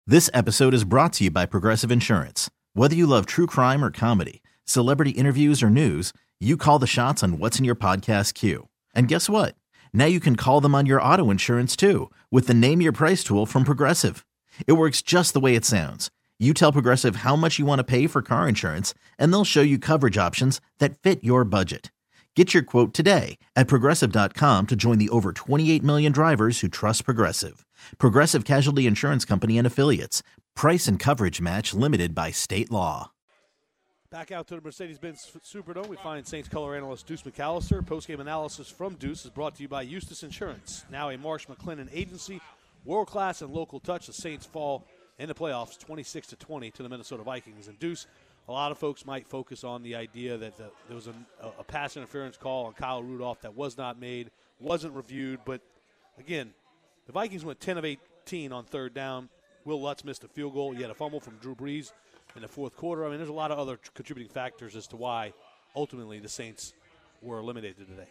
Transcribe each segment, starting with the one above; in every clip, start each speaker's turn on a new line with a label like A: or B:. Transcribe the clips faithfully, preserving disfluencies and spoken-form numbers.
A: This episode is brought to you by Progressive Insurance. Whether you love true crime or comedy, celebrity interviews or news, you call the shots on what's in your podcast queue. And guess what? Now you can call them on your auto insurance too with the Name Your Price tool from Progressive. It works just the way it sounds. You tell Progressive how much you want to pay for car insurance, and they'll show you coverage options that fit your budget. Get your quote today at Progressive dot com to join the over twenty-eight million drivers who trust Progressive. Progressive Casualty Insurance Company and Affiliates. Price and coverage match limited by state law.
B: Back out to the Mercedes-Benz Superdome, we find Saints color analyst Deuce McAllister. Postgame analysis from Deuce is brought to you by Eustis Insurance, now a Marsh McLennan agency. World-class and local touch. The Saints fall in the playoffs twenty-six to twenty to the Minnesota Vikings. And Deuce, a lot of folks might focus on the idea that the, there was a, a pass interference call on Kyle Rudolph that was not made, wasn't reviewed. But, again, the Vikings went ten of eighteen on third down. Will Lutz missed a field goal. You had a fumble from Drew Brees in the fourth quarter. I mean, there's a lot of other contributing factors as to why, ultimately, the Saints were eliminated today.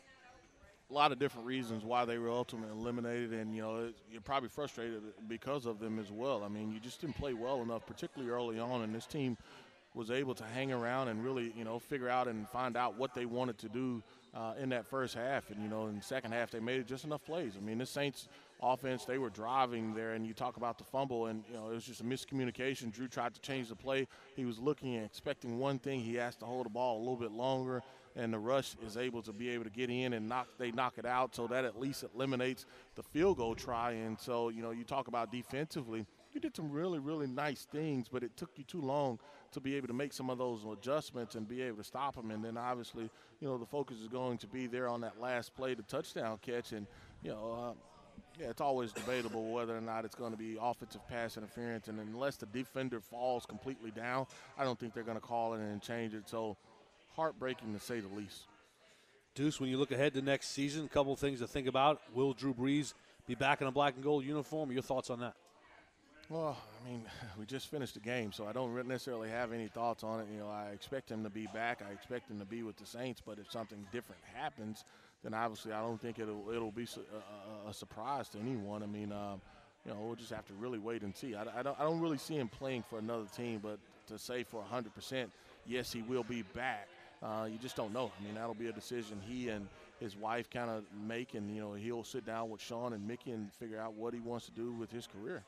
C: A lot of different reasons why they were ultimately eliminated, and, you know, you're probably frustrated because of them as well. I mean, you just didn't play well enough, particularly early on, and this team was able to hang around and really, you know, figure out and find out what they wanted to do uh, in that first half. And, you know, in the second half, they made it just enough plays. I mean, this Saints offense, they were driving there, and you talk about the fumble, and, you know, it was just a miscommunication. Drew tried to change the play. He was looking and expecting one thing. He asked to hold the ball a little bit longer, and the rush is able to be able to get in and knock they knock it out, so that at least eliminates the field goal try. And so, you know, you talk about defensively, you did some really, really nice things, but it took you too long to be able to make some of those adjustments and be able to stop them. And then obviously, you know, the focus is going to be there on that last play, the touchdown catch. And, you know, uh, yeah, it's always debatable whether or not it's going to be offensive pass interference. And unless the defender falls completely down, I don't think they're going to call it and change it. So heartbreaking to say the least.
B: Deuce, when you look ahead to next season, a couple of things to think about. Will Drew Brees be back in a black and gold uniform? Your thoughts on that?
C: Well, I mean, we just finished the game, so I don't necessarily have any thoughts on it. You know, I expect him to be back. I expect him to be with the Saints, but if something different happens, then obviously I don't think it'll it'll be a, a surprise to anyone. I mean, um, you know, we'll just have to really wait and see. I, I, don't, I don't really see him playing for another team, but to say for one hundred percent, yes, he will be back, uh, you just don't know. I mean, that'll be a decision he and his wife kind of make, and, you know, he'll sit down with Sean and Mickey and figure out what he wants to do with his career.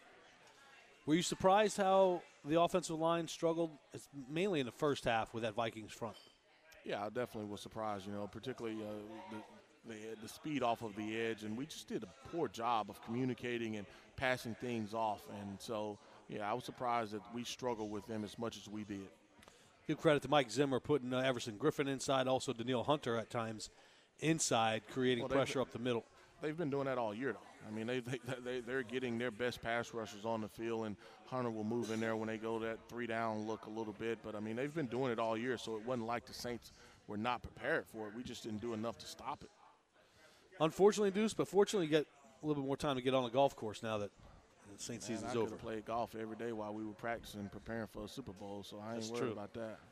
B: Were you surprised how the offensive line struggled, it's mainly in the first half with that Vikings front?
C: Yeah, I definitely was surprised, you know, particularly uh, the, the, the speed off of the edge. And we just did a poor job of communicating and passing things off. And so, yeah, I was surprised that we struggled with them as much as we did.
B: Give credit to Mike Zimmer putting uh, Everson Griffin inside, also Danielle Hunter at times inside, creating
C: well,
B: pressure up the middle.
C: They've been doing that all year, though. I mean, they, they, they, they're getting their best pass rushers on the field, and Hunter will move in there when they go that three-down look a little bit. But, I mean, they've been doing it all year, so it wasn't like the Saints were not prepared for it. We just didn't do enough to stop it.
B: Unfortunately, Deuce, but fortunately you get a little bit more time to get on the golf course now that the Saints
C: Man,
B: season's
C: I
B: over.
C: I could have played golf every day while we were practicing preparing for a Super Bowl, so I ain't
B: That's
C: worried
B: true.
C: about that.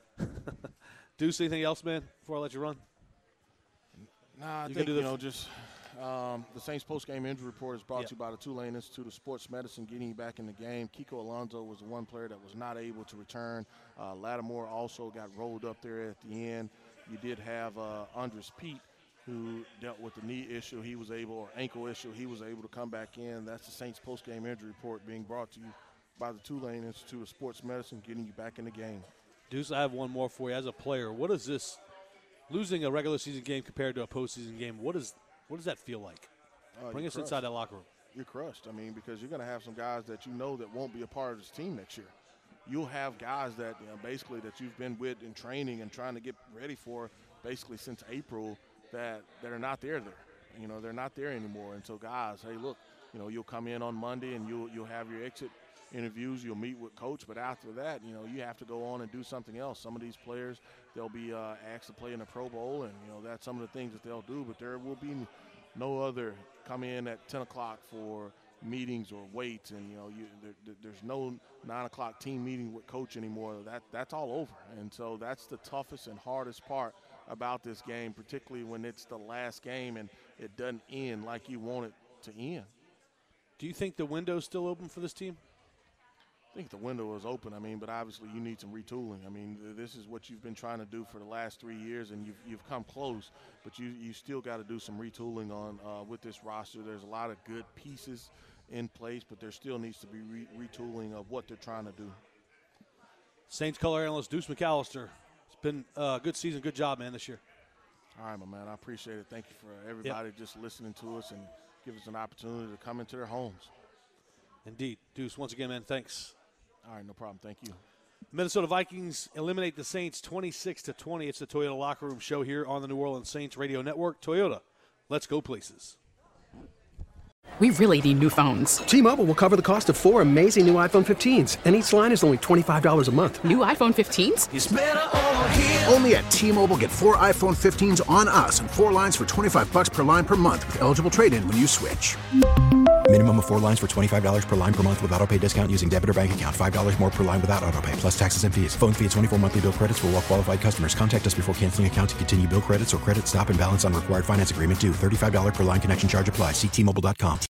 B: Deuce, anything else, man, before I let you run?
C: Nah, I
B: you
C: think,
B: do
C: you
B: the
C: know, just um, the Saints post-game injury report is brought
B: yeah.
C: to you by the Tulane Institute of Sports Medicine, getting you back in the game. Kiko Alonso was the one player that was not able to return. Uh, Lattimore also got rolled up there at the end. You did have uh, Andres Pete, who dealt with the knee issue. He was able, or ankle issue, he was able to come back in. That's the Saints post-game injury report being brought to you by the Tulane Institute of Sports Medicine, getting you back in the game.
B: Deuce, I have one more for you. As a player, what is this, losing a regular season game compared to a postseason game, what, is, what does that feel like?
C: Uh,
B: Bring us
C: crushed.
B: inside that locker room.
C: You're crushed. I mean, because you're going to have some guys that you know that won't be a part of this team next year. You'll have guys that, you know, basically that you've been with in training and trying to get ready for basically since April that, that are not there there. You know, they're not there anymore. And so, guys, hey, look, you know, you'll come in on Monday and you'll, you'll have your exit interviews, you'll meet with coach, but after that, you know, you have to go on and do something else. Some of these players, they'll be uh, asked to play in the Pro Bowl, and, you know, that's some of the things that they'll do, but there will be no other come in at ten o'clock for meetings or weights, and, you know, you, there, there's no nine o'clock team meeting with coach anymore. That That's all over, and so that's the toughest and hardest part about this game, particularly when it's the last game and it doesn't end like you want it to end.
B: Do you think the window's still open for this team?
C: I think the window is open. I mean, but obviously you need some retooling. I mean, this is what you've been trying to do for the last three years, and you've you've come close. But you you still got to do some retooling on uh, with this roster. There's a lot of good pieces in place, but there still needs to be re- retooling of what they're trying to do.
B: Saints color analyst Deuce McAllister. It's been a good season, good job, man, this year.
C: All right, my man. I appreciate it. Thank you for everybody yep. just listening to us and give us an opportunity to come into their homes.
B: Indeed. Deuce, once again, man, thanks.
C: All right, no problem. Thank you.
B: Minnesota Vikings eliminate the Saints twenty-six to twenty. It's the Toyota Locker Room Show here on the New Orleans Saints Radio Network. Toyota, let's go places.
D: We really need new phones.
E: T-Mobile will cover the cost of four amazing new iPhone fifteens, and each line is only twenty-five dollars a month.
D: New iPhone fifteens?
F: It's better over here. Only at T-Mobile, get four iPhone fifteens on us and four lines for twenty-five dollars per line per month with eligible trade-in when you switch.
G: Minimum of four lines for twenty-five dollars per line per month with autopay discount using debit or bank account. five dollars more per line without autopay, plus taxes and fees. Phone fee at twenty-four monthly bill credits for well-qualified customers. Contact us before canceling account to continue bill credits or credit stop and balance on required finance agreement due. thirty-five dollars per line connection charge applies. See T Mobile dot com.